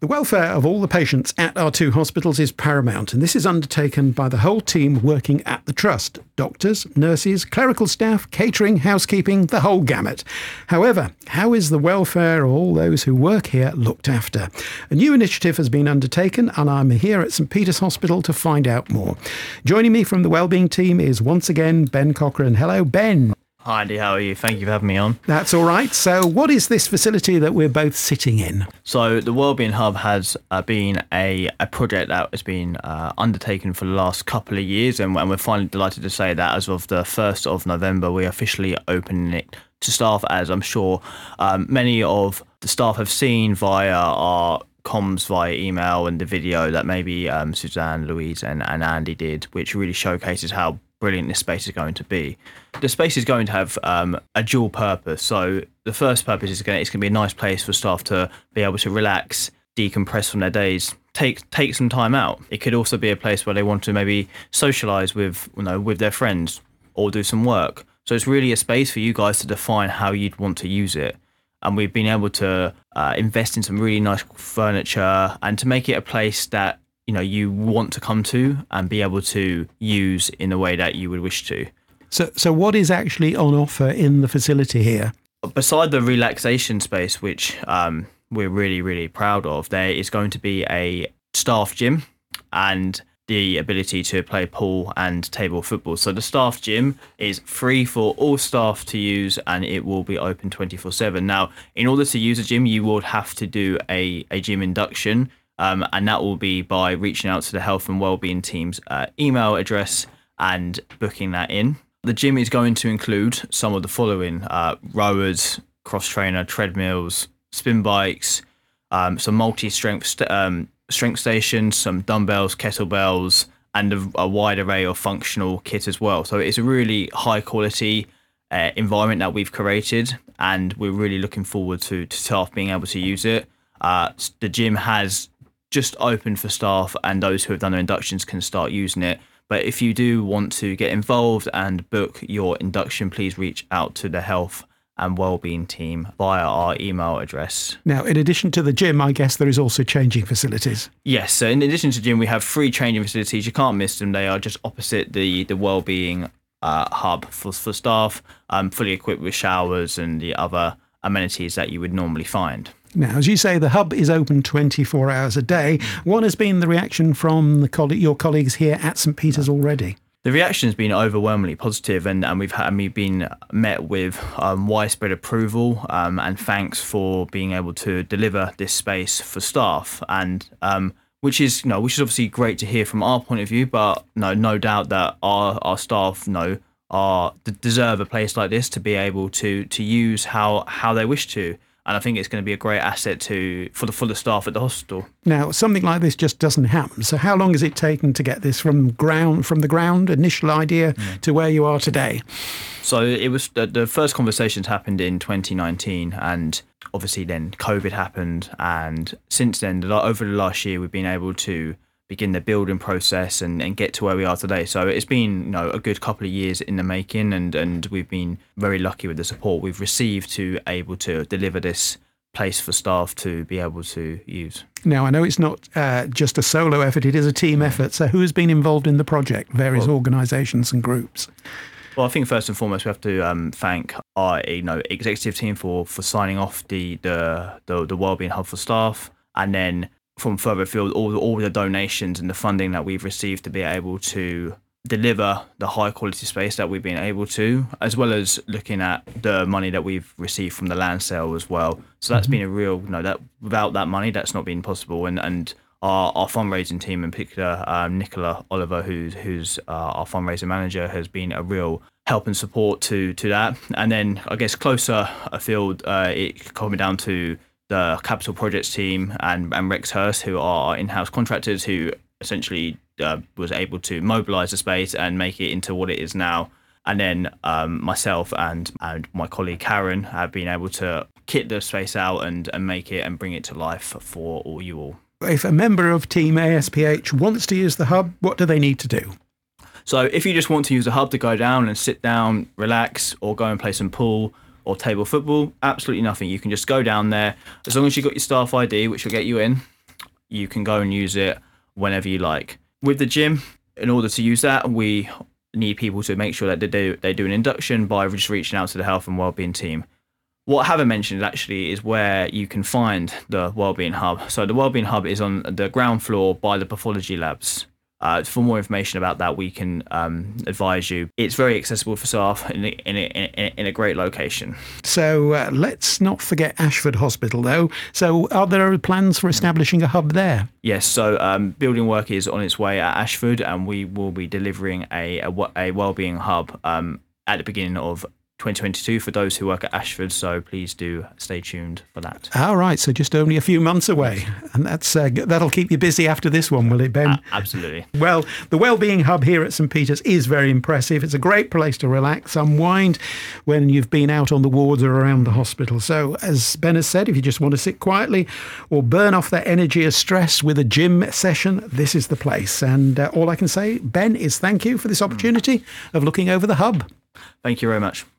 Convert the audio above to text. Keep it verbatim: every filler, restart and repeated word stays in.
The welfare of all the patients at our two hospitals is paramount, and this is undertaken by the whole team working at the Trust. Doctors, nurses, clerical staff, catering, housekeeping, the whole gamut. However, how is the welfare of all those who work here looked after? A new initiative has been undertaken, and I'm here at St Peter's Hospital to find out more. Joining me from the wellbeing team is once again Ben Cochran. Hello, Ben. Hi Andy, how are you? Thank you for having me on. That's all right. So what is this facility that we're both sitting in? So the Wellbeing Hub has uh, been a, a project that has been uh, undertaken for the last couple of years, and, and we're finally delighted to say that as of the first of November, we're officially opening it to staff, as I'm sure um, many of the staff have seen via our comms via email and the video that maybe um, Suzanne, Louise and, and Andy did, which really showcases how brilliant this space is going to be. The space is going to have um, a dual purpose. So the first purpose is going to, it's going to be a nice place for staff to be able to relax, decompress from their days, take take some time out. It could also be a place where they want to maybe socialise with, you know, with their friends or do some work. So it's really a space for you guys to define how you'd want to use it. And we've been able to uh, invest in some really nice furniture and to make it a place that, you know, you want to come to and be able to use in the way that you would wish to. So, so what is actually on offer in the facility here? Beside the relaxation space, which um, we're really, really proud of, there is going to be a staff gym and the ability to play pool and table football. So the staff gym is free for all staff to use, and it will be open twenty-four seven. Now, in order to use a gym, you would have to do a, a gym induction. Um, and that will be by reaching out to the health and wellbeing team's uh, email address and booking that in. The gym is going to include some of the following: uh, rowers, cross trainer, treadmills, spin bikes, um, some multi-strength st- um, strength stations, some dumbbells, kettlebells, and a, a wide array of functional kit as well. So it's a really high quality uh, environment that we've created, and we're really looking forward to, to staff being able to use it. Uh, the gym has just open for staff, and those who have done their inductions can start using it. But if you do want to get involved and book your induction, please reach out to the health and wellbeing team via our email address. Now, in addition to the gym, I guess there is also changing facilities. Yes, so in addition to gym, we have three changing facilities. You can't miss them. They are just opposite the the wellbeing uh, hub for, for staff, um, fully equipped with showers and the other amenities that you would normally find. Now, as you say, the hub is open twenty-four hours a day. What has been the reaction from the coll- your colleagues here at St Peter's already? The reaction has been overwhelmingly positive, and, and we've had, and we've been met with um, widespread approval um, and thanks for being able to deliver this space for staff, and um, which is you know which is obviously great to hear from our point of view. But no, no doubt that our our staff know are deserve a place like this to be able to to use how how they wish to. And I think it's going to be a great asset to for the for the staff at the hospital. Now, something like this just doesn't happen. So how long has it taken to get this from ground, from the ground, initial idea, yeah. to where you are today? So it was the, the first conversations happened in twenty nineteen, and obviously then COVID happened. And since then, over the last year, we've been able to begin the building process and, and get to where we are today. So it's been you know a good couple of years in the making, and, and we've been very lucky with the support we've received to able to deliver this place for staff to be able to use. Now, I know it's not uh, just a solo effort, it is a team effort. So who has been involved in the project? Various well, organisations and groups. Well, I think first and foremost we have to um, thank our you know executive team for, for signing off the, the, the, the Wellbeing Hub for staff, and then from further afield, all, all the donations and the funding that we've received to be able to deliver the high quality space that we've been able to, as well as looking at the money that we've received from the land sale as well. So that's mm-hmm. been a real, you know, that without that money, that's not been possible. And and our, our fundraising team in particular, um, Nicola Oliver, who's who's uh, our fundraising manager, has been a real help and support to to that. And then I guess closer afield, uh, it coming down to the capital projects team and, and Rex Hurst, who are our in-house contractors, who essentially uh, was able to mobilise the space and make it into what it is now. And then um, myself and, and my colleague Karen have been able to kit the space out and, and make it and bring it to life for all you all. If a member of Team A S P H wants to use the hub, what do they need to do? So if you just want to use the hub to go down and sit down, relax, or go and play some pool or table football, absolutely nothing. You can just go down there. As long as you've got your staff I D, which will get you in, you can go and use it whenever you like. With the gym, in order to use that, we need people to make sure that they do, they do an induction by just reaching out to the health and wellbeing team. What I haven't mentioned actually is where you can find the Wellbeing Hub. So the Wellbeing Hub is on the ground floor by the pathology labs. Uh, for more information about that, we can um, advise you. It's very accessible for staff in a, in a, in a, in a great location. So uh, let's not forget Ashford Hospital, though. So are there plans for establishing a hub there? Yes, so um, building work is on its way at Ashford, and we will be delivering a, a, a Wellbeing Hub um, at the beginning of twenty twenty-two for those who work at Ashford, so please do stay tuned for that. All right, so just only a few months away, and that's uh, that'll keep you busy after this one, will it, Ben? Uh, absolutely. Well, the Wellbeing Hub here at St Peter's is very impressive. It's a great place to relax, unwind when you've been out on the wards or around the hospital. So, as Ben has said, if you just want to sit quietly or burn off that energy or stress with a gym session, this is the place. And uh, all I can say, Ben, is thank you for this opportunity of looking over the hub. Thank you very much.